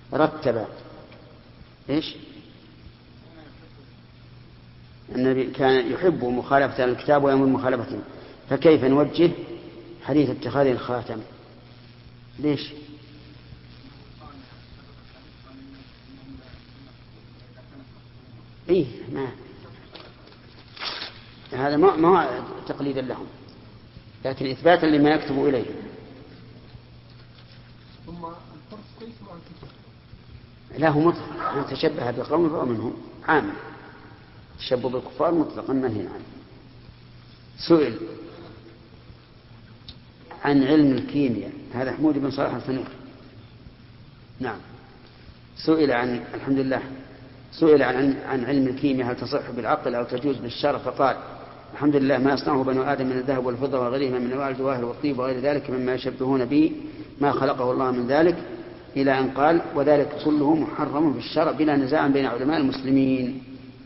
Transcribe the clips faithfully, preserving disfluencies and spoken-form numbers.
رتب إيش؟ النبي كان يحب مخالفة الكتاب ويأمر مخالفته، فكيف نوجه حديث اتخاذ الخاتم؟ ليش؟ إيه ما هذا ما ما هو تقليدا لهم، لكن إثباتا لما يكتب إليه. ثم الفرق كيف وأن لا هو مطلق، من تشبه بقوم فهو منهم، عام تشبه بالكفار مطلقا منهي عنه. سئل عن علم الكيمياء، هذا حمود بن صالح الثنور، نعم، سئل عن الحمد لله سئل عن عن علم الكيمياء هل تصح بالعقل أو تجوز بالشرع، فقال الحمد لله ما يصنعه بنو آدم من الذهب والفضة وغيرهما من أنواع الجواهر والطيب وغير ذلك مما يشبهون به ما خلقه الله من ذلك، إلى أن قال وذلك كله محرم في الشرع بلا نزاع بين علماء المسلمين.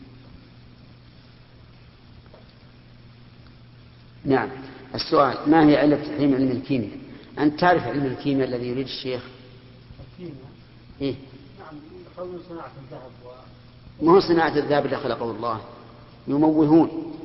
نعم. السؤال ما هي علة تحريم علم الكيمياء؟ أنت تعرف علم الكيمياء الذي يريد الشيخ؟ الكيمياء إيه؟ نعم، يقولون صناعة الذهب و... ما هو صناعة الذهب اللي خلقه الله، يموهون،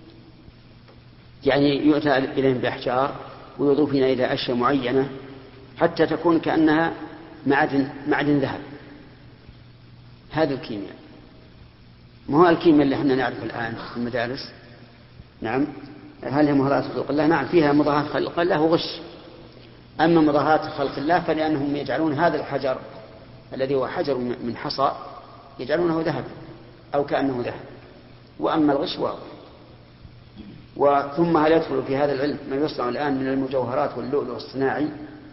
يعني يؤتى إليهم بأحجار ويضيفون إلى أشياء معينة حتى تكون كأنها معدن معدن ذهب. هذا الكيمياء، ما هو الكيمياء اللي احنا نعرف الآن في المدارس. نعم. هل هي مظاهرات خلق الله؟ نعم فيها مظاهرات خلق الله وغش. أما مظاهرات خلق الله فلأنهم يجعلون هذا الحجر الذي هو حجر من حصى يجعلونه ذهب أو كأنه ذهب، وأما الغش واضح. وثم هل يدخل في هذا العلم ما يصنع الآن من المجوهرات واللؤلؤ الصناعي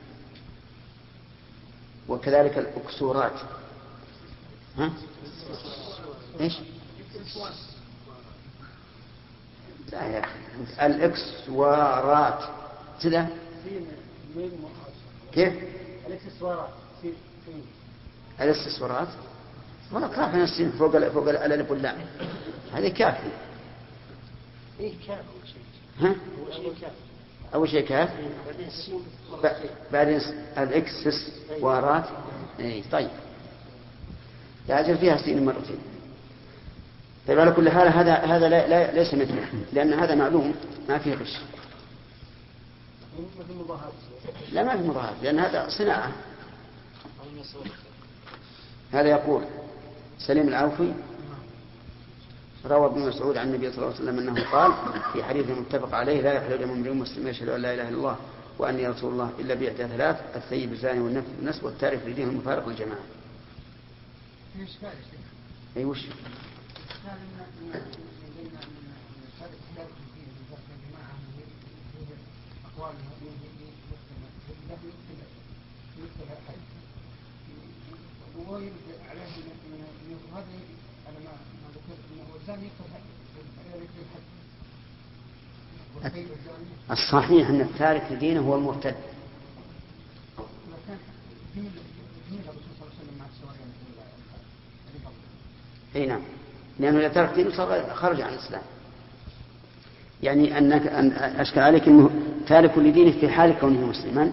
وكذلك الأكسورات؟ ها؟ إيش؟ لا يا أخي، الإكسوارات كذا. كيف؟ الإكسسوارات. الاستسوارات ولا كافي نسين فوق ال فوق الألف واللام، هذه كافي. إيه كافي. ها؟ أول شيء كاف، بعدين الإكسسوارات. إيه طيب، يعجل فيها سين مرتين. طيب على كل حال هذا هذا لا, لا ليس مثله، لأن هذا معلوم ما فيه غش. لا ما في مظاهرات، لأن هذا صناعة. هذا يقول سليم العوفي روى ابن مسعود عن النبي صلى الله عليه وسلم أنه قال في حديث متفق عليه لا يحل دم امرئ مسلم يشهد أن لا إله إلا الله وأني رسول الله إلا بإحدى ثلاث: الثيب الزاني والنفس بالنسب والتارك لدينه المفارق للجماعة. أي وش؟ الصحيح أن التارك لدينه هو المرتد. اي نعم، لأنه إذا ترك دينه خرج عن الإسلام. يعني أنك أن أشكل عليك أنه تارك لدينه في حال كونه مسلما.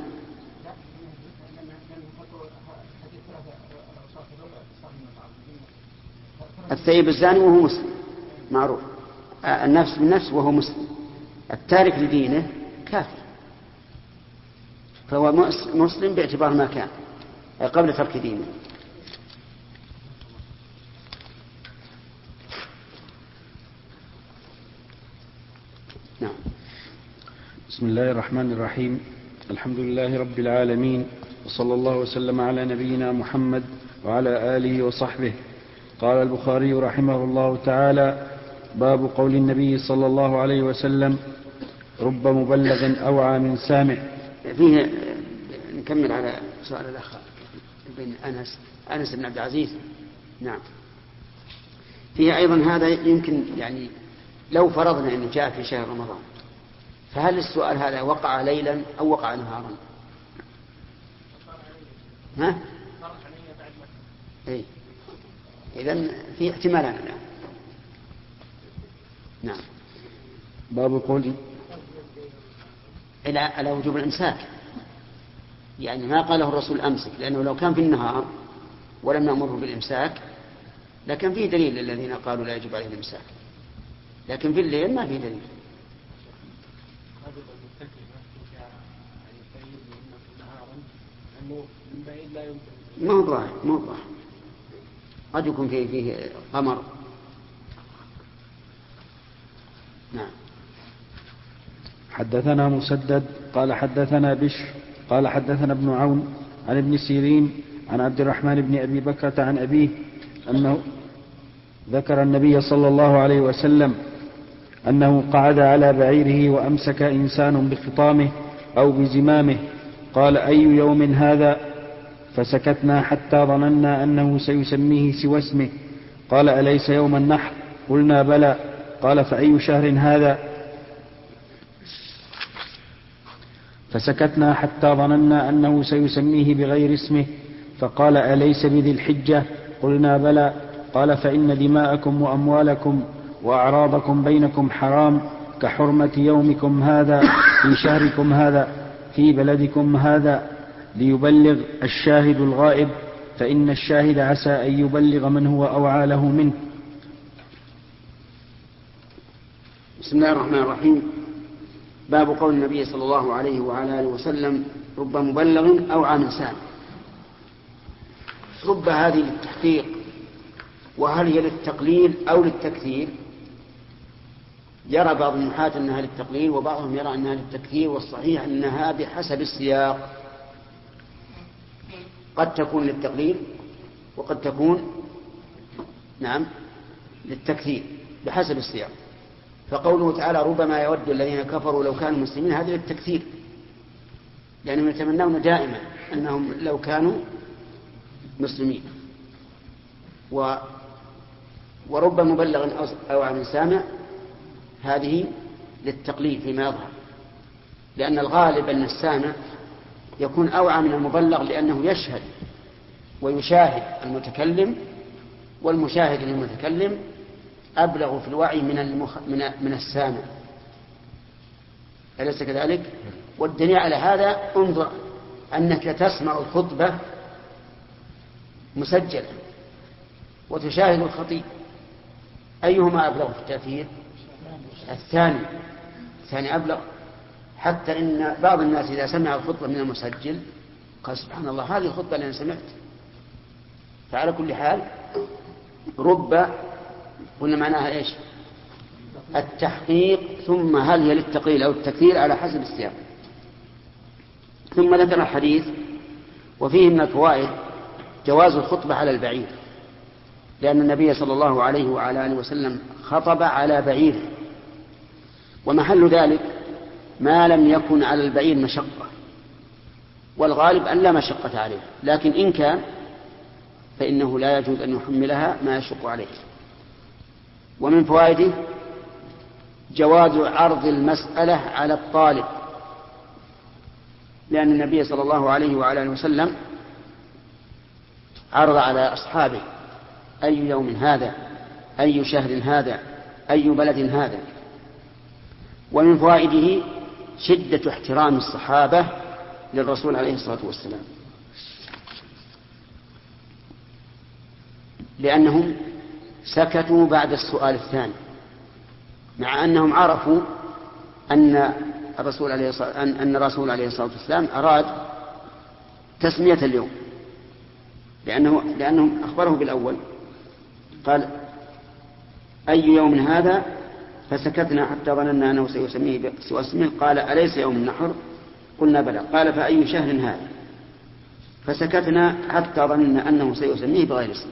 الثيب الزاني وهو مسلم معروف، النفس بالنفس وهو مسلم، التارك لدينه كافر، فهو مسلم باعتبار ما كان قبل ترك دينه. نعم. بسم الله الرحمن الرحيم. الحمد لله رب العالمين، وصلى الله وسلم على نبينا محمد وعلى آله وصحبه. قال البخاري رحمه الله تعالى: باب قول النبي صلى الله عليه وسلم: رب مبلغ أوعى من سامع. فيه نكمل على سؤال الأخ بن أنس أنس بن عبد العزيز. نعم. فيه أيضا هذا يمكن، يعني لو فرضنا أنه جاء في شهر رمضان، فهل السؤال هذا وقع ليلا أو وقع نهارا؟ ها؟ إيه؟ إذن في احتمالان الآن. نعم. باب قول إلى على وجوب الإمساك، يعني ما قاله الرسول أمسك، لأنه لو كان في النهار ولم نأمره بالإمساك لكن فيه دليل للذين قالوا لا يجب عليه الإمساك، لكن في الليل ما فيه دليل. ما هو ظاهر ما هو ظاهر قد يكون فيه, فيه قمر. نعم. حدثنا مسدد قال حدثنا بشر قال حدثنا ابن عون عن ابن سيرين عن عبد الرحمن بن أبي بكرة عن أبيه أنه ذكر النبي صلى الله عليه وسلم أنه قعد على بعيره وأمسك إنسان بخطامه أو بزمامه، قال أي يوم هذا؟ فسكتنا حتى ظننا أنه سيسميه سوى اسمه، قال أليس يوم النحر؟ قلنا بلى، قال فأي شهر هذا؟ فسكتنا حتى ظننا أنه سيسميه بغير اسمه، فقال أليس بذي الحجة؟ قلنا بلى، قال فإن دماءكم وأموالكم وأعراضكم بينكم حرام كحرمة يومكم هذا في شهركم هذا في بلدكم هذا، ليبلغ الشاهد الغائب، فإن الشاهد عسى أن يبلغ من هو أوعى له منه. بسم الله الرحمن الرحيم. باب قول النبي صلى الله عليه وعلى آله وسلم رب مبلغ أوعى من سامع. رب هذه للتحقيق، وهل هي للتقليل أو للتكثير؟ يرى بعض النحاة أنها للتقليل وبعضهم يرى أنها للتكثير، والصحيح أنها بحسب السياق، قد تكون للتقليل وقد تكون نعم للتكثير بحسب السياق. فقوله تعالى ربما يود الذين كفروا لو كانوا مسلمين، هذا للتكثير، لأنهم يتمنون دائما أنهم لو كانوا مسلمين. و ورب مبلغ أوعى من سامع هذه للتقليد فيما يظهر، لأن الغالب أن السامع يكون أوعى من المبلغ، لأنه يشهد ويشاهد المتكلم، والمشاهد للمتكلم أبلغ في الوعي من المخ... من... من السامع، أليس كذلك؟ والدليل على هذا انظر أنك تسمع الخطبة مسجلة وتشاهد الخطيب، أيهما أبلغ في التأثير؟ الثاني الثاني أبلغ، حتى إن بعض الناس إذا سمع الخطبة من المسجل قال سبحان الله هذه الخطبة اللي أنا سمعت. فعلى كل حال رب قلنا معناها إيش؟ التحقيق، ثم هل هي للتقليل أو التكثير على حسب السياق. ثم ذكر الحديث وفيه من الفوائد جواز الخطبة على البعير، لأن النبي صلى الله عليه وعلى آله وسلم خطب على بعيره، ومحل ذلك ما لم يكن على البعير مشقة، والغالب أن لا مشقة عليه، لكن إن كان فإنه لا يجوز أن يحملها ما يشق عليه. ومن فوائده جواز عرض المسألة على الطالب، لأن النبي صلى الله عليه وعلى آله وسلم عرض على أصحابه أي يوم هذا، أي شهر هذا، أي بلد هذا. ومن فوائده شدة احترام الصحابة للرسول عليه الصلاة والسلام، لأنهم سكتوا بعد السؤال الثاني، مع أنهم عرفوا أن الرسول عليه الصلاة أن الرسول عليه الصلاة والسلام أراد تسمية اليوم، لأنه لأنهم أخبره بالأول قال أي يوم هذا؟ فسكتنا حتى ظننا أنه سيسميه سوى اسمه، قال أليس يوم النحر؟ قلنا بلى، قال فأي شهر هذا؟ فسكتنا حتى ظننا أنه سيسميه بغير اسمه،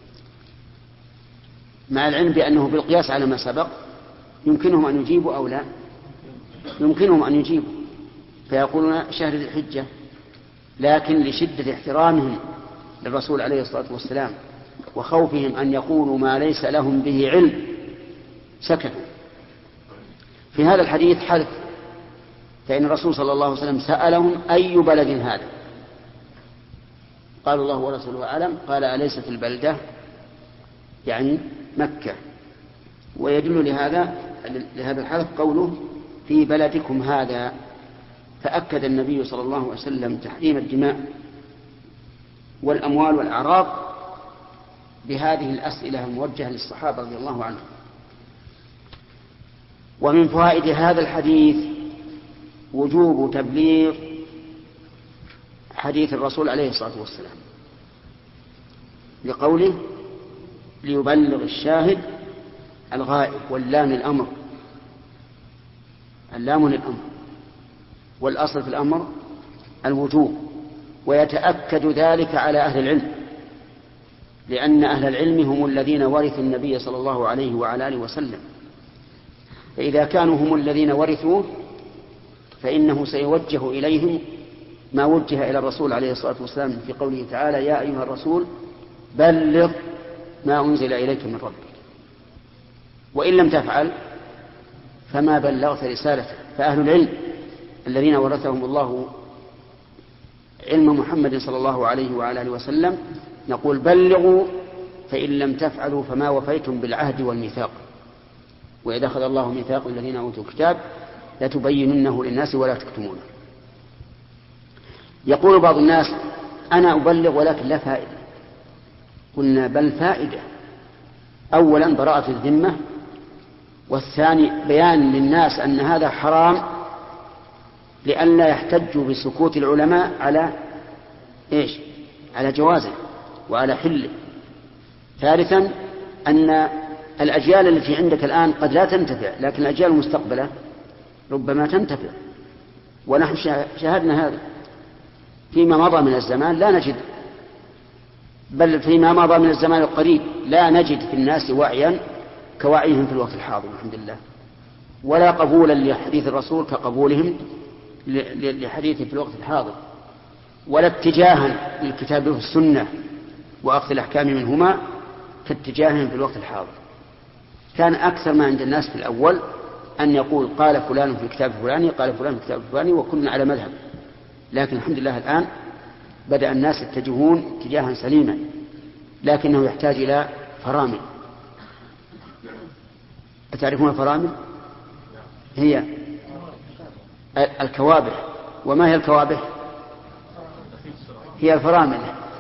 مع العلم بأنه بالقياس على ما سبق يمكنهم أن يجيبوا أو لا، يمكنهم أن يجيبوا فيقولون شهر ذي الحجة، لكن لشدة احترامهم للرسول عليه الصلاة والسلام وخوفهم أن يقولوا ما ليس لهم به علم سكتوا. في هذا الحديث حدث، فإن الرسول صلى الله عليه وسلم سألهم أي بلد هذا؟ قال الله ورسوله أعلم، قال أليست البلدة يعني مكة. ويدل لهذا لهذا الحدث قوله في بلدكم هذا، فأكد النبي صلى الله عليه وسلم تحريم الدماء والأموال والأعراض بهذه الأسئلة الموجهة للصحابة رضي الله عنهم. ومن فوائد هذا الحديث وجوب تبليغ حديث الرسول عليه الصلاة والسلام، لقوله ليبلغ الشاهد الغائب، واللام الأمر، اللام للأمر، والأصل في الأمر الوجوب، ويتأكد ذلك على أهل العلم، لأن أهل العلم هم الذين ورثوا النبي صلى الله عليه وعلى آله وسلم، فإذا كانوا هم الذين ورثوه فإنه سيوجه إليهم ما وجه إلى الرسول عليه الصلاة والسلام في قوله تعالى يا أيها الرسول بلغ ما أنزل إليك من ربك، وإن لم تفعل فما بلغت رسالته. فأهل العلم الذين ورثهم الله علم محمد صلى الله عليه وعلى آله وسلم نقول بلغوا، فإن لم تفعلوا فما وفيتم بالعهد والميثاق، وإذا أخذ الله ميثاق الذين أوتوا الكتاب لتبيننه للناس ولا تكتمونه. يقول بعض الناس أنا أبلغ ولكن لا فائدة. قلنا بل فائدة. أولا براءة الذمة، والثاني بيان للناس أن هذا حرام لئلا يحتجوا بسكوت العلماء على إيش؟ على جوازه وعلى حله. ثالثا أن الأجيال التي عندك الآن قد لا تنتفع، لكن الأجيال المستقبلة ربما تنتفع، ونحن شاهدنا هذا فيما مضى من الزمان. لا نجد، بل فيما مضى من الزمان القريب لا نجد في الناس وعيا كوعيهم في الوقت الحاضر الحمد لله، ولا قبولا لحديث الرسول كقبولهم لحديثه في الوقت الحاضر، ولا اتجاها للكتاب والسنة وأخذ الأحكام منهما كاتجاههم في الوقت الحاضر. كان أكثر ما عند الناس في الأول أن يقول قال فلان في الكتاب الفلاني قال فلان في الكتاب الفلاني وكلنا على مذهب، لكن الحمد لله الآن بدأ الناس يتجهون اتجاها سليما، لكنه يحتاج إلى فرامل. أتعرفون الفرامل؟ هي الكوابح. وما هي الكوابح؟ هي الفرامل،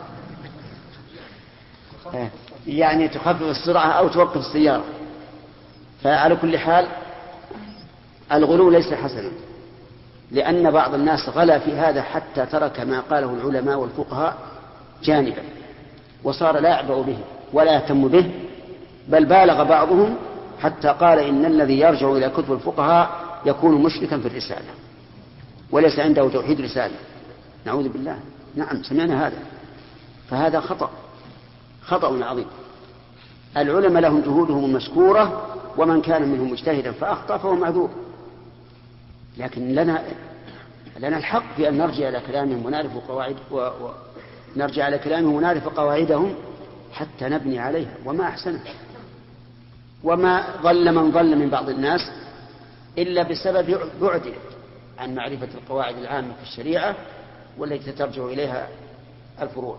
يعني تخفف السرعة أو توقف السيارة. فعلى كل حال الغلو ليس حسنا، لأن بعض الناس غلا في هذا حتى ترك ما قاله العلماء والفقهاء جانبا، وصار لا يعبأ به ولا يهتم به، بل بالغ بعضهم حتى قال إن الذي يرجع إلى كتب الفقهاء يكون مشركا في الرسالة وليس عنده توحيد رسالة. نعوذ بالله. نعم سمعنا هذا، فهذا خطأ خطأ عظيم. العلماء لهم جهودهم المشكورة، ومن كان منهم مجتهدا فأخطأ فهو معذور، لكن لنا لنا الحق في أن نرجع إلى كلامهم ونعرف قواعد ونرجع إلى كلامهم ونعرف قواعدهم حتى نبني عليها، وما أحسنه. وما ضل من ضل من بعض الناس إلا بسبب بعده عن معرفة القواعد العامة في الشريعة والتي ترجع إليها الفروع.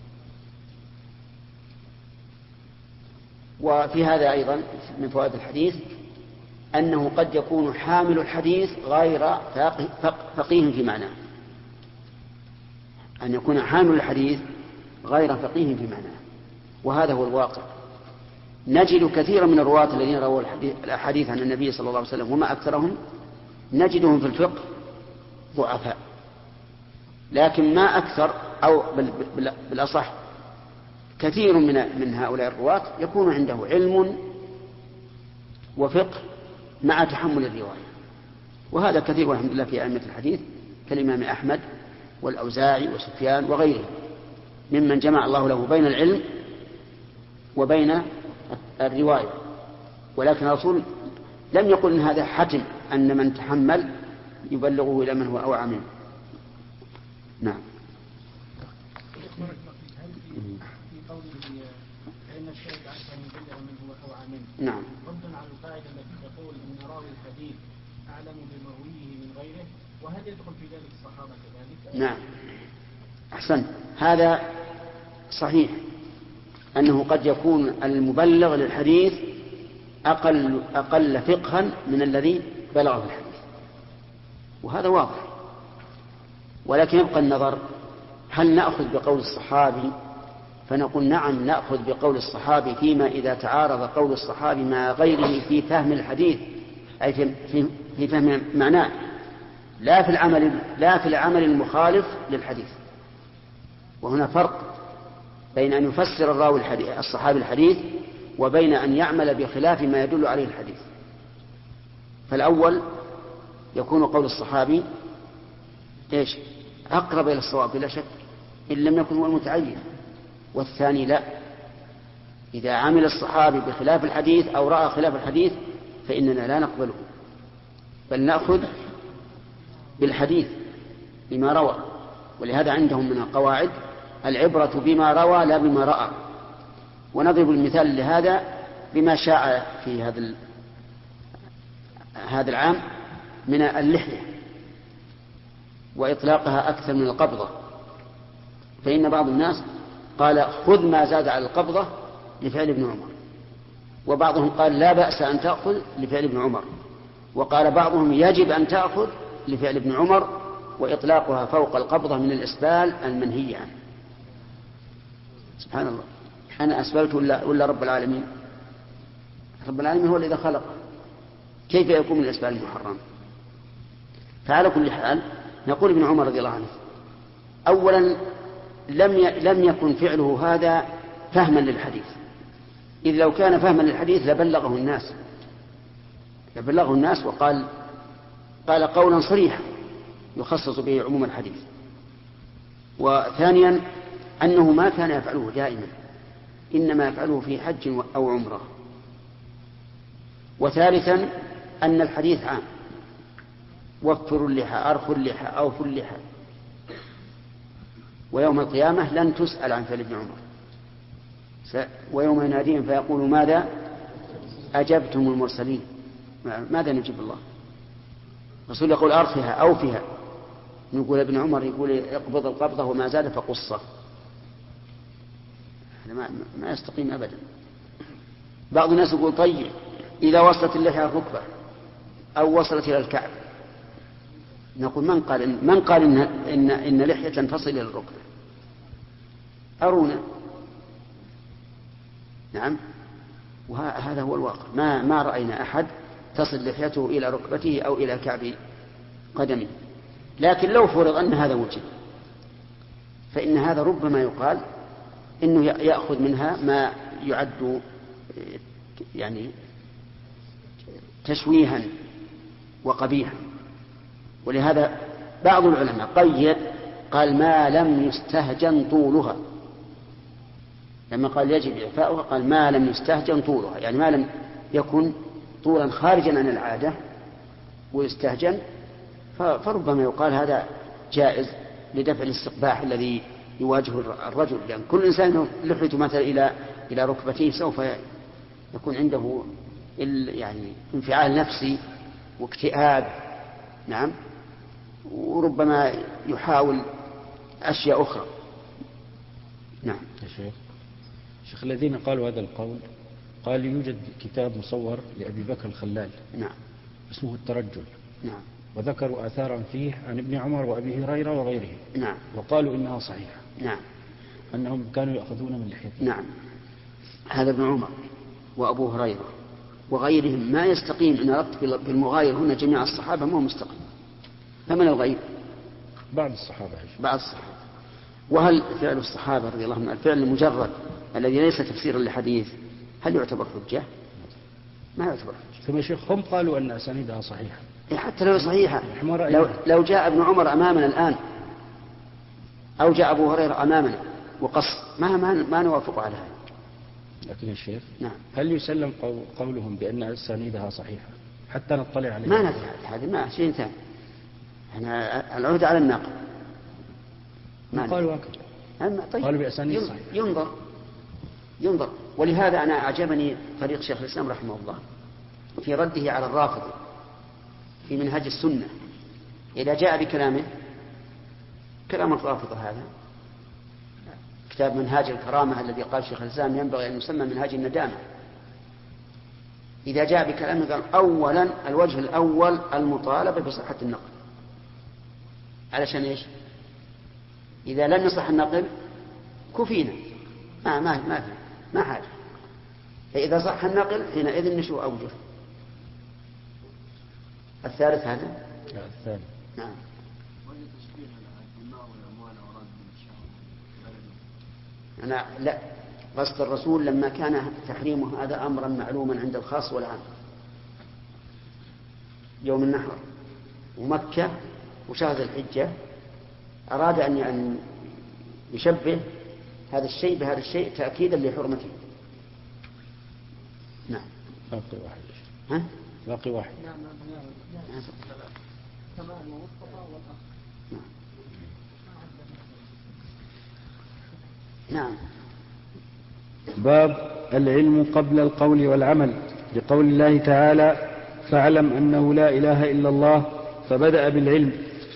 وفي هذا أيضا من فوائد الحديث أنه قد يكون حامل الحديث غير فقيه في معناه، أن يكون حامل الحديث غير فقيه في معناه، وهذا هو الواقع. نجد كثيرا من الرواة الذين رووا الأحاديث عن النبي صلى الله عليه وسلم وما أكثرهم نجدهم في الفقه ضعفاء، لكن ما أكثر أو بالأصح كثير من من هؤلاء الرواة يكون عنده علم وفقه مع تحمل الرواية، وهذا كثير والحمد لله في أئمة الحديث كالإمام أحمد والأوزاعي وسفيان وغيره ممن جمع الله له بين العلم وبين الرواية. ولكن الرسول لم يقل إن هذا حتم أن من تحمل يبلغه إلى من هو أوعى منه. نعم. فإن الشاهد عنه أن يبلغ من هو أوعى منه. نعم. رد على القاعدة التي تقول أن راوي الحديث أعلم بمرويه من غيره، وهل يدخل في ذلك الصحابة كذلك؟ نعم أحسن، هذا صحيح أنه قد يكون المبلغ للحديث أقل أقل فقها من الذي بلغه الحديث، وهذا واضح. ولكن يبقى النظر هل نأخذ بقول الصحابي فنقول نعم نأخذ بقول الصحابي فيما إذا تعارض قول الصحابي مع غيره في فهم الحديث، أي في, في, في فهم معناه، لا في العمل لا في العمل المخالف للحديث. وهنا فرق بين أن يفسر الراوي الحديث الصحابي الحديث وبين أن يعمل بخلاف ما يدل عليه الحديث. فالأول يكون قول الصحابي إيش؟ أقرب إلى الصواب بلا شك إن لم يكن هو المتعين. والثاني لا، إذا عمل الصحابي بخلاف الحديث أو رأى خلاف الحديث فإننا لا نقبله، بل نأخذ بالحديث بما روى. ولهذا عندهم من القواعد العبرة بما روى لا بما رأى. ونضرب المثال لهذا بما شاع في هذا هذا العام من اللحية وإطلاقها أكثر من القبضة. فإن بعض الناس قال خذ ما زاد على القبضة لفعل ابن عمر، وبعضهم قال لا بأس أن تأخذ لفعل ابن عمر، وقال بعضهم يجب أن تأخذ لفعل ابن عمر، وإطلاقها فوق القبضة من الإسبال المنهي عنه. سبحان الله، أنا أسبلت ولا, ولا رب العالمين؟ رب العالمين هو الذي خلق، كيف يكون من الإسبال المحرم؟ فعلى كل حال نقول ابن عمر رضي الله عنه أولا لم لم يكن فعله هذا فهما للحديث، إذ لو كان فهما للحديث لبلغه الناس لبلغه الناس وقال قال قولا صريحا يخصص به عموم الحديث. وثانيا أنه ما كان يفعله دائما، إنما يفعله في حج أو عمرة. وثالثا أن الحديث عام، وفروا اللحى أرخوا اللحى أوفوا اللحى، ويوم القيامة لن تسأل عن فعل ابن عمر. ويوم يناديهم فيقول ماذا أجبتم المرسلين، ماذا نجيب الله؟ الرسول يقول أرخها أوفها، نقول ابن عمر يقول اقبض القبضة وما زاد فقصه. ما, ما يستقيم أبدا. بعض الناس يقول طيب إذا وصلت اللحية الركبة أو وصلت إلى الكعب، نقول من قال إن, من قال إن, إن, إن لحية تصل إلى الركبة؟ أرونا. نعم، وهذا هو الواقع، ما, ما رأينا أحد تصل لحيته إلى ركبته أو إلى كعب قدمه. لكن لو فرض أن هذا وجد فإن هذا ربما يقال إنه يأخذ منها ما يعد يعني تشويها وقبيحا. ولهذا بعض العلماء قيد قال ما لم يستهجن طولها، لما قال يجب إعفاؤها قال ما لم يستهجن طولها، يعني ما لم يكن طولا خارجا عن العادة ويستهجن، فربما يقال هذا جائز لدفع الاستقباح الذي يواجه الرجل، لأن كل إنسان لحيته مثلا إلى إلى ركبتيه سوف يكون عنده يعني انفعال نفسي واكتئاب. نعم، وربما يحاول أشياء أخرى. نعم يا شيخ. شيخ الذين قالوا هذا القول قال يوجد كتاب مصور لأبي بكر الخلال نعم اسمه الترجل، نعم، وذكروا آثارا فيه عن ابن عمر وأبي هريرة وغيره، نعم، وقالوا إنها صحيحة، نعم، أنهم كانوا يأخذون من لحيته. نعم، هذا ابن عمر وأبو هريرة وغيرهم ما يستقيم إن أردت بالمغاير هنا جميع الصحابة ما هو مستقيم. فمن الغير؟ بعض الصحابة. بعض الصحابة. وهل فعل الصحابة رضي الله عنهم الفعل المجرد الذي ليس تفسيرا لحديث هل يعتبر حجة؟ ما يعتبر حجة. ثم شيخ هم قالوا أن أسانيدها صحيحة. حتى لو صحيحة، لو, لو جاء ابن عمر أمامنا الآن أو جاء أبو هريرة أمامنا وقص ما ما, ما نوافق على هذا. لكن يا شيخ نعم. هل يسلم قولهم بأن أسانيدها صحيحة حتى نطلع عليها؟ ما ندري هذا، ما شيء ثاني، احنا العهد على الناقل. ما قالوا هكذا. طيب قالوا بأسانيد صحيحة. ينظر ينظر ولهذا أنا أعجبني طريق شيخ الإسلام رحمه الله في رده على الرافضة في منهج السنة. إذا جاء بكلامه كلام الرافضة هذا كتاب منهاج الكرامة الذي قال شيخ الإسلام ينبغي أن يسمى منهاج الندامة. إذا جاء بكلامه قال أولا الوجه الأول المطالبة بصحة النقل، علشان إيش؟ إذا لم يصح النقل كفينا ما ما ما في ما حاجة. فإذا صح النقل حينئذ نشوء أوجه. الثالث هذا؟ لا الثاني. نعم. أنا لا قصد الرسول لما كان تحريمه هذا أمرا معلوما عند الخاص والعام يوم النحر ومكة وشهر الحجة أراد أن يشبه هذا الشيء بهذا الشيء تأكيدا لحرمته. نعم. باقي واحد. ها؟ باقي واحد. نعم نعم كمال ومصطفى والأخ. نعم. باب العلم قبل القول والعمل، لقول الله تعالى: فاعلم أنه لا إله إلا الله، فبدأ بالعلم،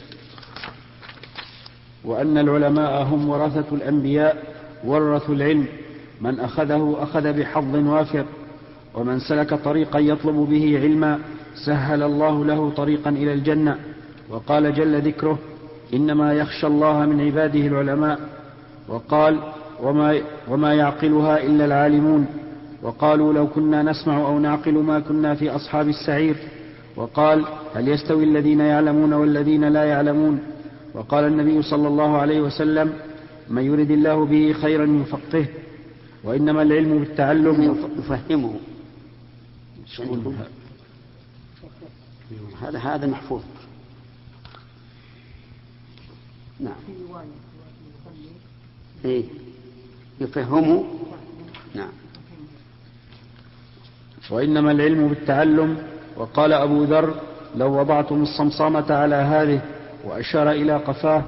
وأن العلماء هم ورثة الأنبياء ورثوا العلم، من أخذه أخذ بحظ وافر، ومن سلك طريقا يطلب به علما سهل الله له طريقا إلى الجنة. وقال جل ذكره: إنما يخشى الله من عباده العلماء. وقال: وما, وما يعقلها إلا العالمون. وقالوا: لو كنا نسمع أو نعقل ما كنا في أصحاب السعير. وقال: هل يستوي الذين يعلمون والذين لا يعلمون. وقال النبي صلى الله عليه وسلم: من يرد الله به خيرا يفقهه. وإنما العلم بالتعلم. يفهمه. هذا هذا محفوظ. نعم. إيه يفهمه. نعم. وإنما العلم بالتعلم. وقال أبو ذر: لو وضعتم الصمصامة على هذه، وأشار إلى قفاه،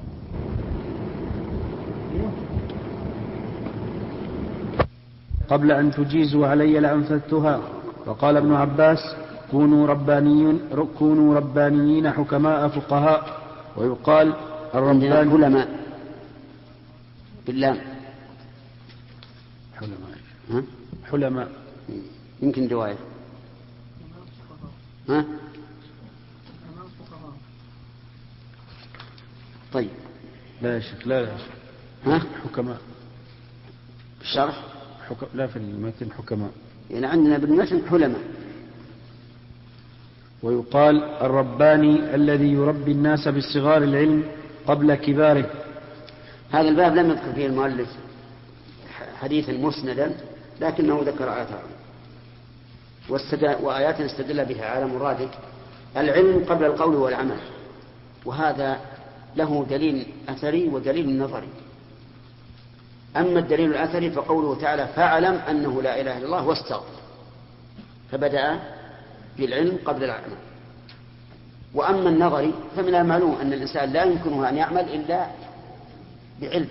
قبل أن تجيزوا علي لأنفذتها. وقال ابن عباس: كونوا ربانيين, كونوا ربانيين حكماء فقهاء. ويقال الربان علماء باللام. حلماء. ها؟ حلماء يمكن رواية. ها؟ طيب. لا يا شيخ، لا يا شيخ. ها؟ حكماء. الشرح؟ حكم... لا في المتن حكماء. يعني عندنا بالمتن حلماء. ويقال الرباني الذي يربي الناس بالصغار العلم قبل كباره. هذا الباب لم يذكر فيه المؤلف حديثا مسندا، لكنه ذكر آيات وآيات استدل بها على مرادك العلم قبل القول والعمل، وهذا له دليل أثري ودليل نظري. أما الدليل الأثري فقوله تعالى: فاعلم أنه لا إله إلا الله واستغفر، فبدأ بالعلم قبل العمل. وأما النظري فمن المعلوم أن الإنسان لا يمكنه أن يعمل إلا بعلم.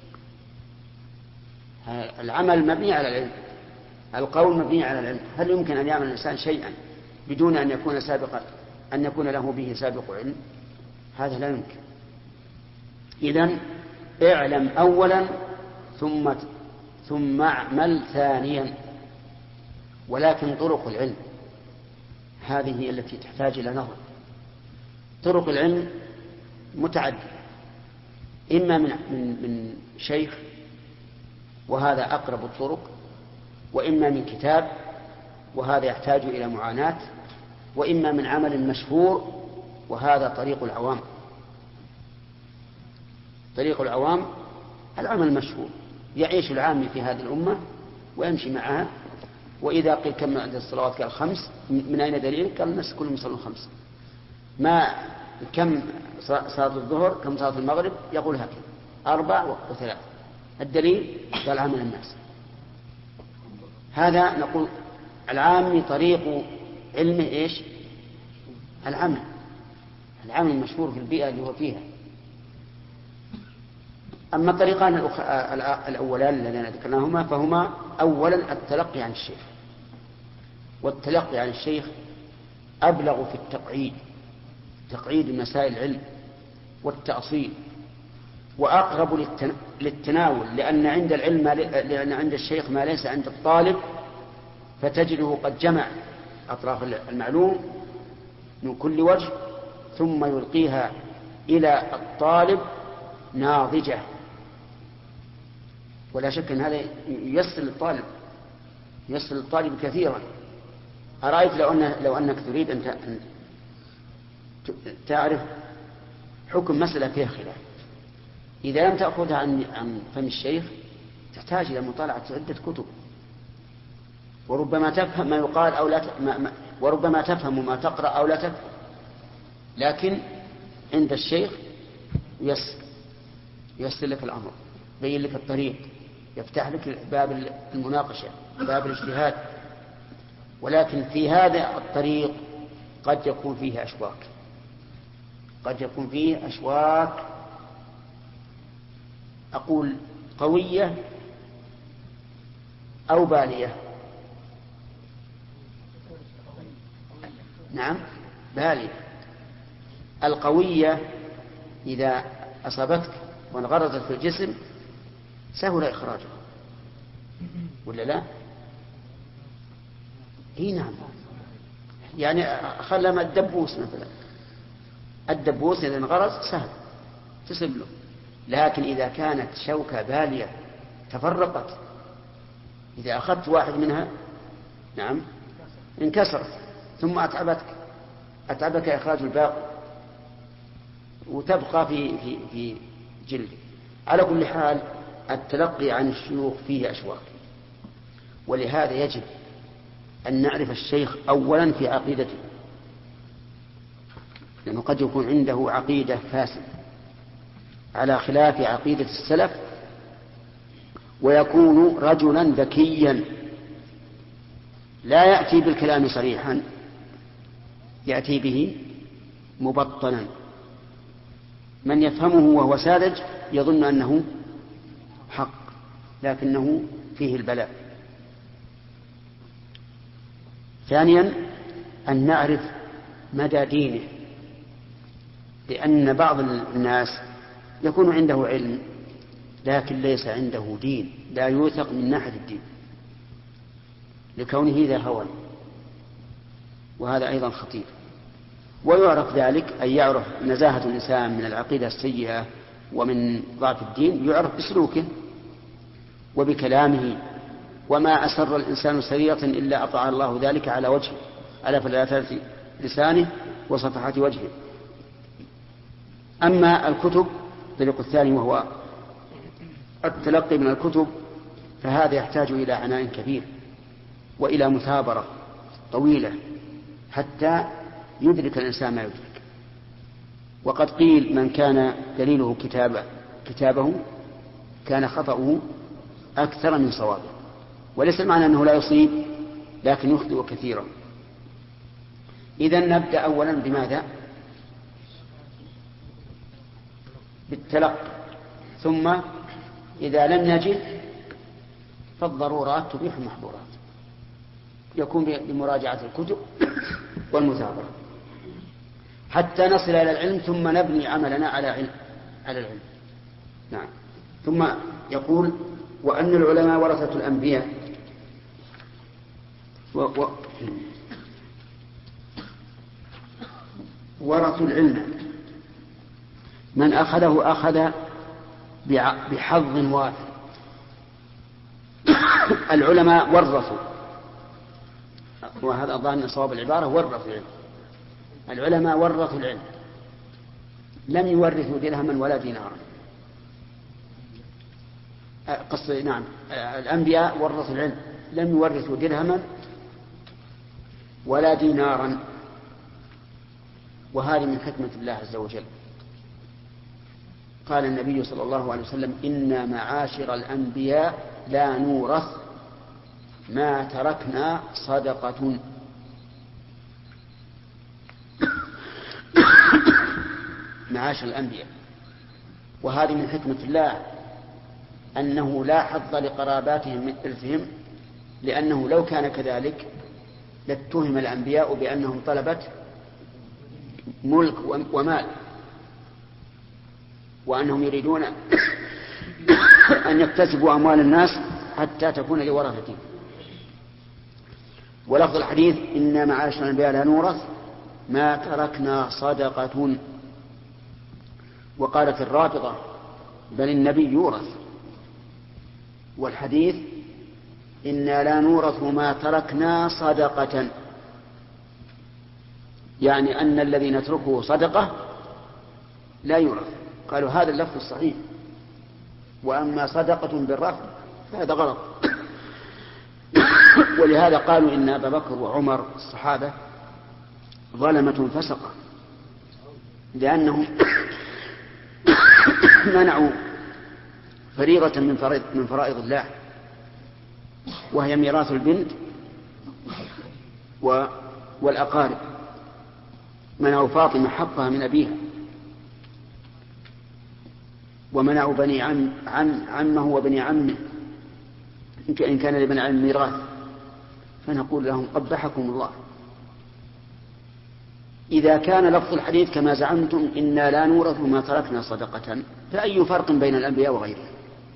العمل مبني على العلم، القول مبني على العلم. هل يمكن أن يعمل الإنسان شيئا بدون أن يكون سابقا أن يكون له به سابق علم؟ هذا لا يمكن. إذن اعلم أولا ثم ثم اعمل ثانيا. ولكن طرق العلم هذه هي التي تحتاج إلى نظر. طرق العلم متعددة، إما من من من شيخ وهذا أقرب الطرق، وإما من كتاب وهذا يحتاج إلى معاناة، وإما من عمل مشهور وهذا طريق العوام. طريق العوام العمل المشهور، يعيش العامي في هذه الأمة ويمشي معها، وإذا قيل كم عدد الصلوات قال خمس، من أين دليل؟ قال الناس كلهم يصلون خمس. ما كم صلاة الظهر، كم صلاة المغرب؟ يقول هكذا أربع وثلاث. الدليل قال عمل الناس. هذا نقول العامي طريق علمه إيش؟ العمل، العمل المشهور في البيئة اللي هو فيها. أما الطريقان الأولان الذين ذكرناهما فهما أولا التلقي عن الشيخ، والتلقي عن الشيخ أبلغ في التقعيد، تقعيد مسائل العلم والتأصيل، وأقرب للتناول، لأن عند العلم لأن عند الشيخ ما ليس عند الطالب، فتجده قد جمع أطراف المعلوم من كل وجه ثم يلقيها إلى الطالب ناضجة. ولا شك أن هذا ييسر للطالب ييسر للطالب كثيرا. أرأيت لو, أن لو أنك تريد أن تعرف حكم مسألة فيها خلاف، إذا لم تأخذها عن عن فم الشيخ تحتاج إلى مطالعة عدة كتب، وربما تفهم ما يقال أو لا ت... ما... ما... وربما تفهم ما تقرأ أو لا تفهم، لكن عند الشيخ يسر يسر لك الأمر، يبين لك الطريق، يفتح لك باب المناقشة، باب الاجتهاد. ولكن في هذا الطريق قد يكون فيه أشواك قد يكون فيه أشواك أقول قوية أو بالية. نعم بالية. القوية إذا أصابتك وانغرزت في الجسم سهل إخراجها، ولا لا؟ هي نعم. يعني خلما الدبوس مثلا، الدبوس إذا انغرز سهل تسب له، لكن إذا كانت شوكة بالية تفرقت، إذا أخذت واحد منها نعم انكسرت ثم أتعبتك أتعبك إخراج الباقي وتبقى في في في جلدك. على كل حال التلقي عن الشيوخ فيه أشواك، ولهذا يجب أن نعرف الشيخ أولا في عقيدته، لأنه قد يكون عنده عقيدة فاسدة على خلاف عقيدة السلف، ويكون رجلا ذكيا لا يأتي بالكلام صريحا، يأتي به مبطنا. من يفهمه وهو ساذج يظن أنه حق، لكنه فيه البلاء. ثانيا أن نعرف مدى دينه، لأن بعض الناس يكون عنده علم لكن ليس عنده دين، لا يوثق من ناحية الدين لكونه ذا هوى، وهذا أيضا خطير. ويعرف ذلك أن يعرف نزاهة الإنسان من العقيدة السيئة ومن ضعف الدين يعرف بسلوكه وبكلامه، وما أسر الإنسان سريرة إلا أطاع الله ذلك على وجهه، على فلاتات لسانه وصفحات وجهه. أما الكتب الطريق الثاني وهو التلقي من الكتب، فهذا يحتاج إلى عناء كبير وإلى مثابرة طويلة حتى يدرك الإنسان ما يدرك. وقد قيل من كان دليله كتابه, كتابه كان خطأه أكثر من صوابه، وليس المعنى أنه لا يصيب لكن يخطئ كثيرا. إذن نبدأ أولا بماذا؟ بالتلقي، ثم إذا لم نجد فالضرورات تبيح المحظورات، يكون بمراجعة الكتب والمثابرة حتى نصل إلى العلم، ثم نبني عملنا على علم على العلم. نعم. ثم يقول وأن العلماء ورثة الأنبياء و... و... ورثوا العلم، من أخذه أخذ بحظ وافر. العلماء ورثوا، وهذا ظاهر صواب العبارة، ورثوا العلم. العلماء ورثوا العلم، لم يورثوا درهما ولا دينارا. قص نعم الأنبياء ورثوا العلم، لم يورثوا درهما ولا دينارا، وهذه من حكمة الله عز وجل. قال النبي صلى الله عليه وسلم إنا معاشر الأنبياء لا نورث ما تركنا صدقة. معاشر الأنبياء، وهذه من حكمة الله أنه لا حظ لقراباتهم من إرثهم، لأنه لو كان كذلك لاتهم الأنبياء بأنهم طلبة ملك ومال، وأنهم يريدون أن يكتسبوا أموال الناس حتى تكون لورثتهم. ولفظ الحديث إنا معاشر الأنبياء لا نورث ما تركنا صدقة. وقالت الرافضة بل النبي يورث، والحديث إنا لا نورث ما تركنا صدقة، يعني أن الذي نتركه صدقة لا يورث. قالوا هذا اللفظ الصحيح، وأما صدقة بالرفع فهذا غلط. ولهذا قالوا إن أبا بكر وعمر الصحابة ظلمة فسقة، لأنهم منعوا فريضة من فرائض, من فرائض الله، وهي ميراث البنت والأقارب. منعوا فاطمة حقها من أبيها، ومنعوا بني عم عم عمه وبني عمه إن كان لبني عم ميراث، فنقول لهم قبحكم الله. إذا كان لفظ الحديث كما زعمتم إنا لا نورث ما تركنا صدقة، فأي فرق بين الأنبياء وغيرهم؟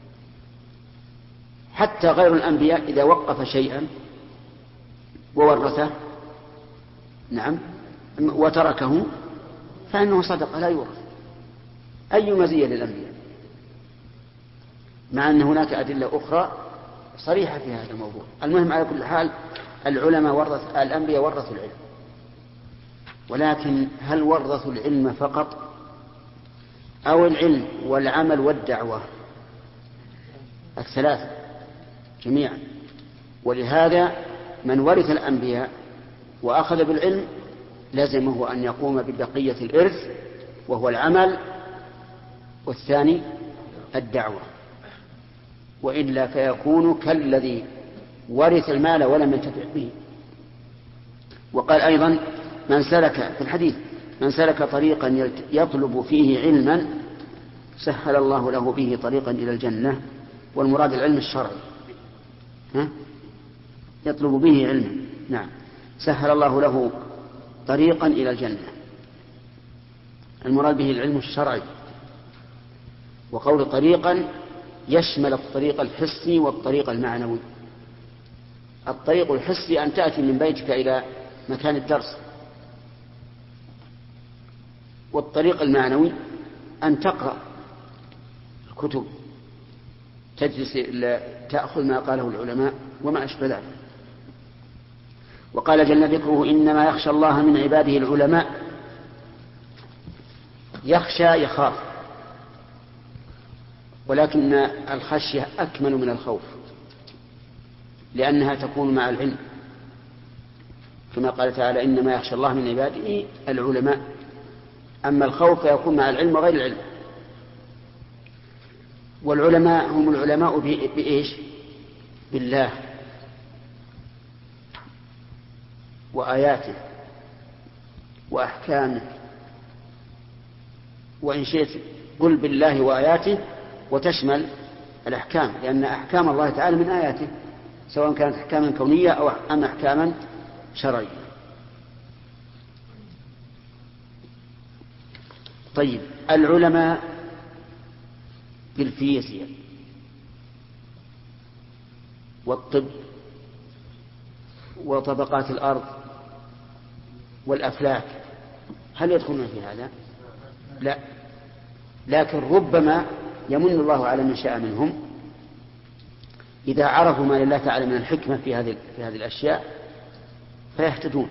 حتى غير الأنبياء إذا وقف شيئا وورثه نعم وتركه فإنه صدقة لا يورث. أي مزية للأنبياء، مع أن هناك أدلة أخرى صريحة في هذا الموضوع. المهم على كل حال العلماء ورث الأنبياء ورثوا العلم، ولكن هل ورثوا العلم فقط أو العلم والعمل والدعوة؟ الثلاثة جميعا. ولهذا من ورث الأنبياء وأخذ بالعلم لازمه أن يقوم ببقية الإرث وهو العمل، والثاني الدعوة، وإلا فيكون كالذي ورث المال ولم ينتفع به. وقال أيضا من سلك في الحديث من سلك طريقا يطلب فيه علما سهل الله له به طريقا إلى الجنة. والمراد العلم الشرعي، ها؟ يطلب به علما، نعم، سهل الله له طريقا إلى الجنة. المراد به العلم الشرعي. وقول طريقا يشمل الطريق الحسي والطريق المعنوي. الطريق الحسي أن تأتي من بيتك إلى مكان الدرس، والطريق المعنوي أن تقرأ الكتب، تجلس تأخذ ما قاله العلماء وما أشبه ذلك. وقال جل ذكره إنما يخشى الله من عباده العلماء. يخشى يخاف، ولكن الخشية أكمل من الخوف، لأنها تكون مع العلم، كما قال تعالى إنما يخشى الله من عباده العلماء. أما الخوف فيكون مع العلم وغير العلم. والعلماء هم العلماء بإيش؟ بالله وآياته وأحكامه. وإن شئت قل بالله وآياته وتشمل الأحكام، لأن أحكام الله تعالى من آياته، سواء كانت أحكاما كونية أو أم أحكاما شرعية. طيب، العلماء بالفيزياء والطب وطبقات الأرض والأفلاك هل يدخلون في هذا؟ لا، لكن ربما يمن الله على من شاء منهم إذا عرفوا ما لله تعالى من الحكمة في هذه في هذه الأشياء فيهتدون.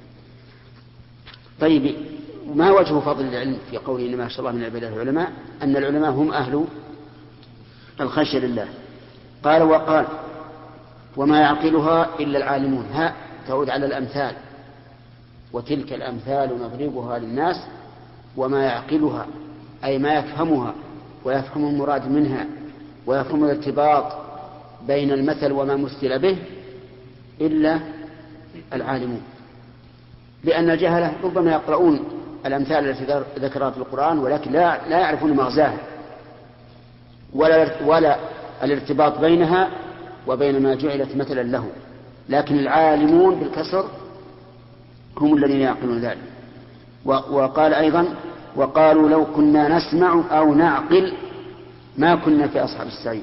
طيب، ما وجه فضل العلم في قوله إنما يخشى الله من عباده العلماء؟ أن العلماء هم أهل الخشية لله. قال وقال وما يعقلها إلا العالمون. ها تعود على الأمثال، وتلك الأمثال نضربها للناس وما يعقلها أي ما يفهمها ويفهم المراد منها ويفهم الارتباط بين المثل وما مثل به إلا العالمون. لأن الجهلة ربما يقرؤون الأمثال التي ذكرها في القرآن ولكن لا, لا يعرفون مغزاها ولا, ولا الارتباط بينها وبين ما جعلت مثلا له. لكن العالمون بالكسر هم الذين يعقلون ذلك. وقال أيضا وقالوا لو كنا نسمع أو نعقل ما كنا في أصحاب السعير.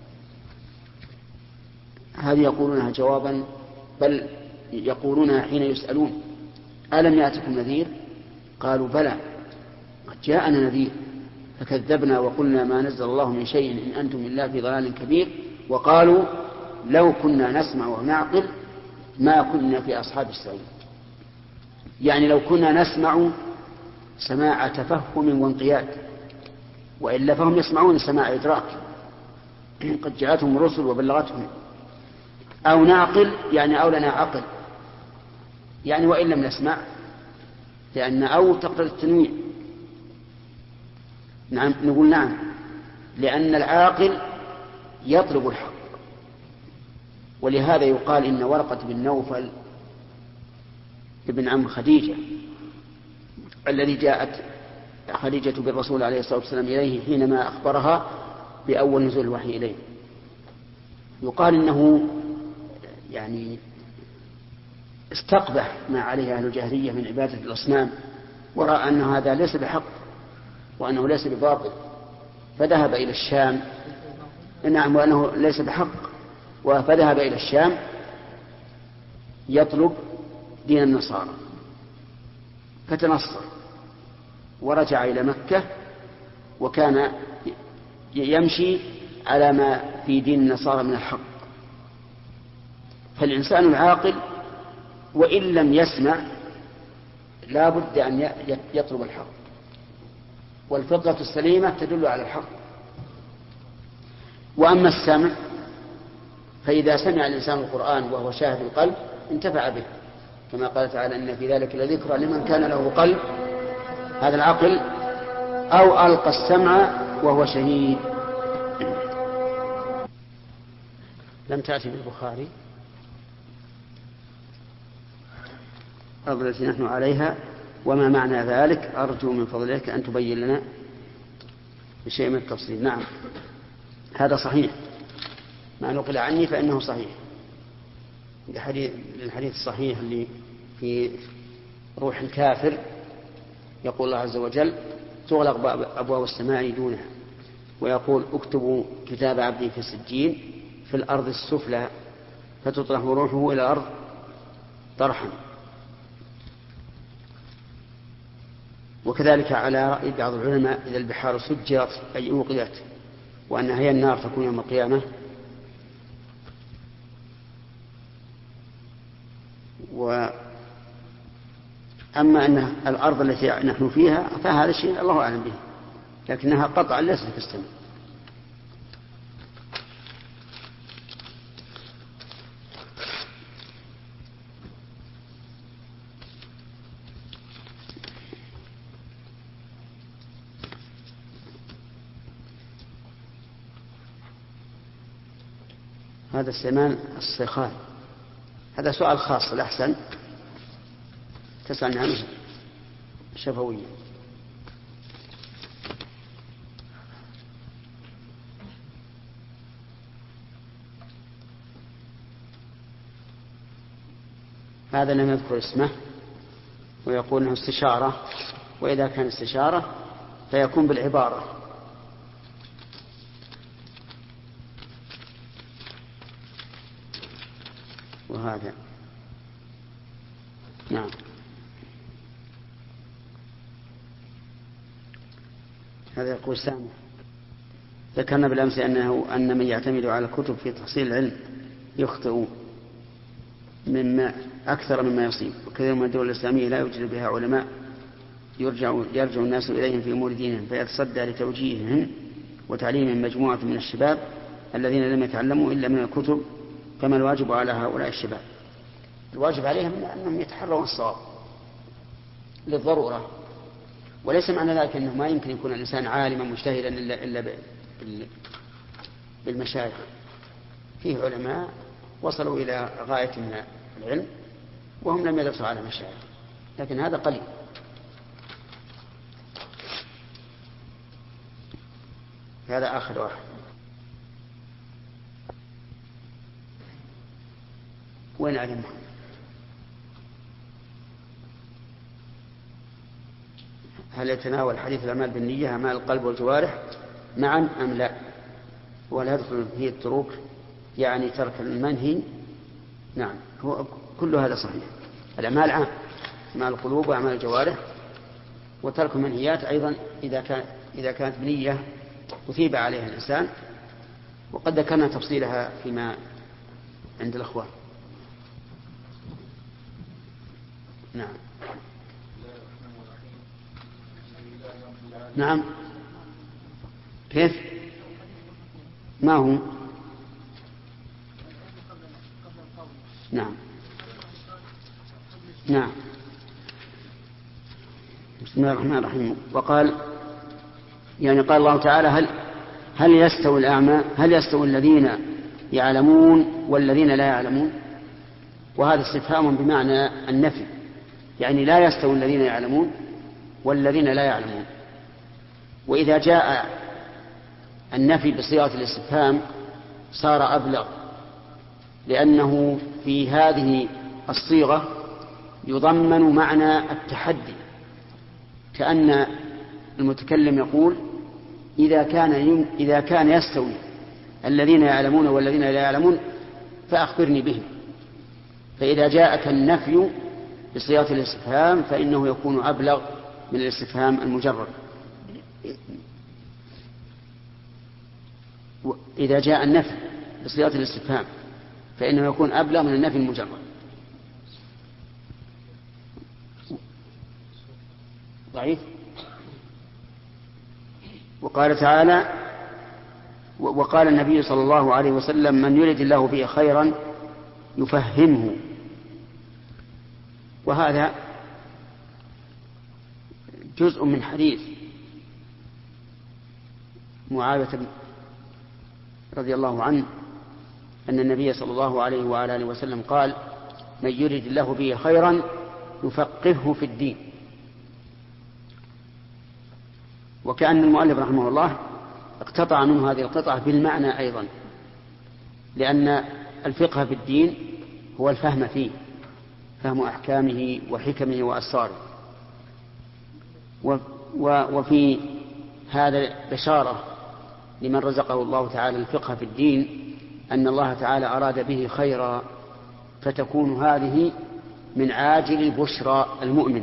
هذه يقولونها جوابا، بل يقولونها حين يسألون ألم يأتكم نذير؟ قالوا بلى قد جاءنا نذير فكذبنا وقلنا ما نزل الله من شيء إن أنتم إلا في ضلال كبير وقالوا لو كنا نسمع ونعقل ما كنا في أصحاب السعير. يعني لو كنا نسمع سماع تفهم وانقياد، وإلا فهم يسمعون سماع إدراك، قد جاءتهم الرسل وبلغتهم. أو نعقل يعني أو لنا عقل، يعني وإن لم نسمع، لأن أو تقتضي التنويع. نعم نقول نعم، لأن العاقل يطلب الحق. ولهذا يقال إن ورقة بن نوفل ابن عم خديجة الذي جاءت خديجة بالرسول عليه الصلاة والسلام إليه حينما أخبرها بأول نزول الوحي إليه، يقال إنه يعني استقبح ما عليه أهل الجاهلية من عبادة الأصنام، ورأى أن هذا ليس بحق وأنه ليس بباطل، فذهب إلى الشام. نعم، وأنه ليس بحق، فذهب إلى الشام يطلب دين النصارى، فتنصر ورجع إلى مكة، وكان يمشي على ما في دين النصارى من الحق. فالإنسان العاقل وإن لم يسمع لا بد أن يطلب الحق، والفطرة السليمة تدل على الحق. وأما السمع فإذا سمع الإنسان القرآن وهو شاهد القلب انتفع به، كما قال تعالى إن في ذلك لذكرى لمن كان له قلب، هذا العقل، أو ألقى السمع وهو شهيد. لم تأتي بالبخاري التي نحن عليها، وما معنى ذلك؟ أرجو من فضلك أن تبين لنا بشيء من التفصيل. نعم هذا صحيح، ما نقل عني فإنه صحيح، للحديث الصحيح اللي في روح الكافر يقول الله عز وجل تغلق أبواب السماء دونها، ويقول اكتبوا كتاب عبدي في السجين في الأرض السفلى فتطرح روحه إلى الأرض طرحا. وكذلك على رأي بعض العلماء إذا البحار سجرت أي أوقدت، وأن هي النار تكون يوم القيامة. وأما أن الأرض التي نحن فيها فهذا الشيء الله أعلم به، لكنها قطعا ليست كالسماء. هذا السمان الصيخان، هذا سؤال خاص، الأحسن تسألني عنه شفويا. هذا لم يذكر اسمه، ويقول انه استشارة، وإذا كان استشارة فيكون بالعبارة. وهذا نعم. هذا يقول سامح ذكرنا بالأمس أنه أن من يعتمد على الكتب في تحصيل العلم يخطئ مما أكثر مما يصيب، وكثير من الدول الإسلامية لا يوجد بها علماء يرجع, يرجع الناس إليهم في أمور دينهم، فيتصدى لتوجيههم وتعليمهم مجموعة من الشباب الذين لم يتعلموا إلا من الكتب. فما الواجب على هؤلاء الشباب؟ الواجب عليهم أنهم يتحرون الصواب للضرورة، وليس معنى ذلك أنه ما يمكن يكون الإنسان عالما مجتهدا إلا, إلا بالمشايخ. فيه علماء وصلوا إلى غاية من العلم وهم لم يدرسوا على مشايخ، لكن هذا قليل. هذا آخر واحد. وين علمه؟ هل يتناول حديث الأعمال بالنية أعمال القلب والجوارح معا أم لا؟ ولا يدخل فيه التروك يعني ترك المنهي؟ نعم، هو كل هذا صحيح. الأعمال عام، أعمال القلوب وأعمال الجوارح، وترك المنهيات أيضا إذا كان إذا كانت بنية أثيب عليها الإنسان وقد ذكرنا تفصيلها فيما عند الأخوان. نعم نعم كيف ما هو نعم نعم بسم الله الرحمن الرحيم. وقال يعني قال الله تعالى هل هل يستوي الأعمى هل يستوي الذين يعلمون والذين لا يعلمون. وهذا استفهام بمعنى النفي، يعني لا يستوي الذين يعلمون والذين لا يعلمون. وإذا جاء النفي بصيغة الاستفهام صار أبلغ، لأنه في هذه الصيغة يضمن معنى التحدي، كأن المتكلم يقول إذا كان إذا كان يستوي الذين يعلمون والذين لا يعلمون فأخبرني بهم. فإذا جاءك النفي بصيغة الاستفهام فإنه يكون أبلغ من الاستفهام المجرد. إذا جاء النفي بصيغة الاستفهام فإنه يكون أبلغ من النفي المجرد. ضعيف. وقال تعالى وقال النبي صلى الله عليه وسلم من يرد الله به خيرا يفهمه. وهذا جزء من حديث معاوية رضي الله عنه أن النبي صلى الله عليه وعلى آله وسلم قال من يرد الله به خيرا يفقهه في الدين. وكأن المؤلف رحمه الله اقتطع منه هذه القطعة بالمعنى أيضا، لأن الفقه في الدين هو الفهم فيه، فهم أحكامه وحكمه وأسراره. وفي هذا بشارة لمن رزقه الله تعالى الفقه في الدين أن الله تعالى أراد به خيرا، فتكون هذه من عاجل بشرى المؤمن.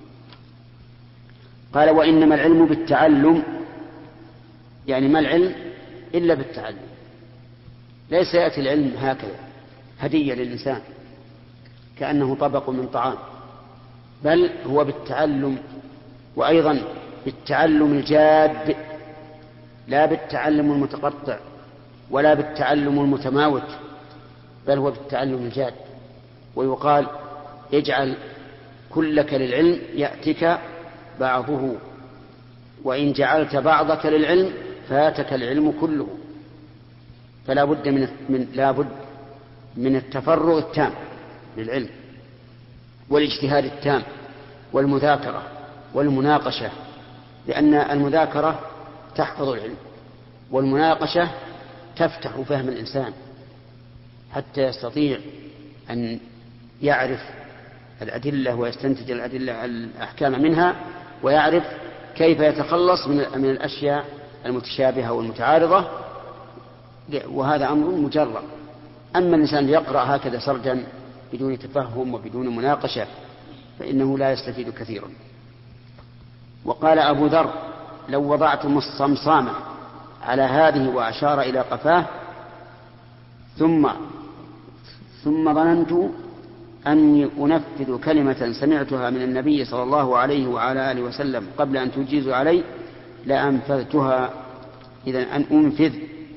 قال وإنما العلم بالتعلم، يعني ما العلم إلا بالتعلم. ليس يأتي العلم هكذا هدية للإنسان كأنه طبق من طعام، بل هو بالتعلم، وأيضا بالتعلم الجاد، لا بالتعلم المتقطع ولا بالتعلم المتماوت، بل هو بالتعلم الجاد. ويقال اجعل كلك للعلم يأتك بعضه، وإن جعلت بعضك للعلم فاتك العلم كله. فلا بد من من لا بد من التفرغ التام للعلم والاجتهاد التام والمذاكرة والمناقشة، لأن المذاكرة تحفظ العلم والمناقشة تفتح فهم الإنسان حتى يستطيع أن يعرف الأدلة ويستنتج الأدلة الأحكام منها، ويعرف كيف يتخلص من الأشياء المتشابهة والمتعارضة. وهذا أمر مجرد. أما الإنسان يقرأ هكذا سرجا بدون تفهم وبدون مناقشة فإنه لا يستفيد كثيرا. وقال أبو ذر لو وضعتم الصمصامة على هذه وأشار إلى قفاه ثم ثم ظننت أني أنفذ كلمة سمعتها من النبي صلى الله عليه وعلى آله وسلم قبل أن تجيزوا علي لأنفذتها. إذن أن أنفذ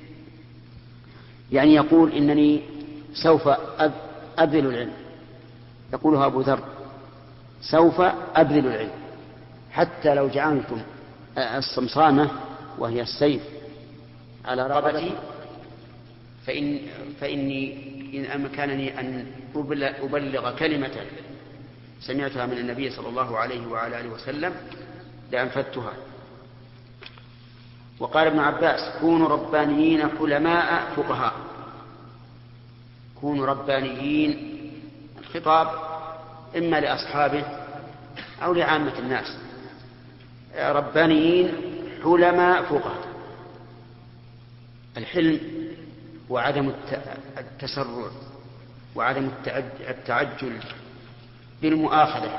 يعني يقول إنني سوف أبذل العلم، يقولها أبو ذر سوف أبذل العلم حتى لو جعلتم الصمصامة وهي السيف على رقبتي فإن فإني إن أمكنني أن أبلغ كلمة سمعتها من النبي صلى الله عليه وعلى آله وسلم لأنفذتها. وقال ابن عباس كونوا ربانيين حلماء فقهاء. كونوا ربانيين، الخطاب إما لأصحابه أو لعامة الناس. ربانيين حلماء فقهاء. الحلم وعدم التسرع وعدم التعجل بالمؤاخذة،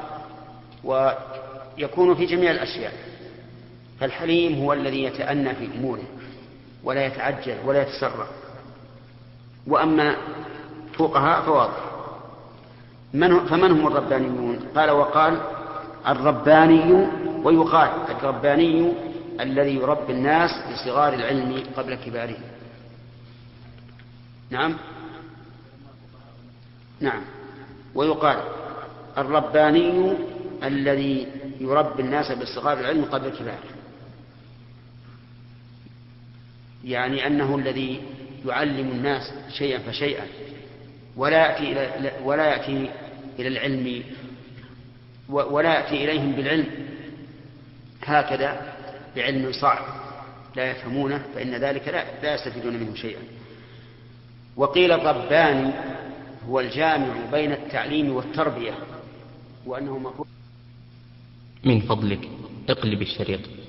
ويكون في جميع الأشياء. فالحليم هو الذي يتأنى في أموره ولا يتعجل ولا يتسرع. وأما فقهاء فواضح. من فمن هم الربانيون؟ قال وقال الرباني، ويقال الرباني الذي يربي الناس بصغار العلم قبل كباره. نعم نعم ويقال الرباني الذي يربي الناس بصغار العلم قبل كباره، يعني أنه الذي يعلم الناس شيئا فشيئا، ولا يأتي إلى ولا يأتي إلى العلم ولا يأتي إليهم بالعلم هكذا بعلم صعب لا يفهمونه، فإن ذلك لا, لا يستفيدون منه شيئا. وقيل الرباني هو الجامع بين التعليم والتربية، وأنه مفهوم. من فضلك اقلب الشريط.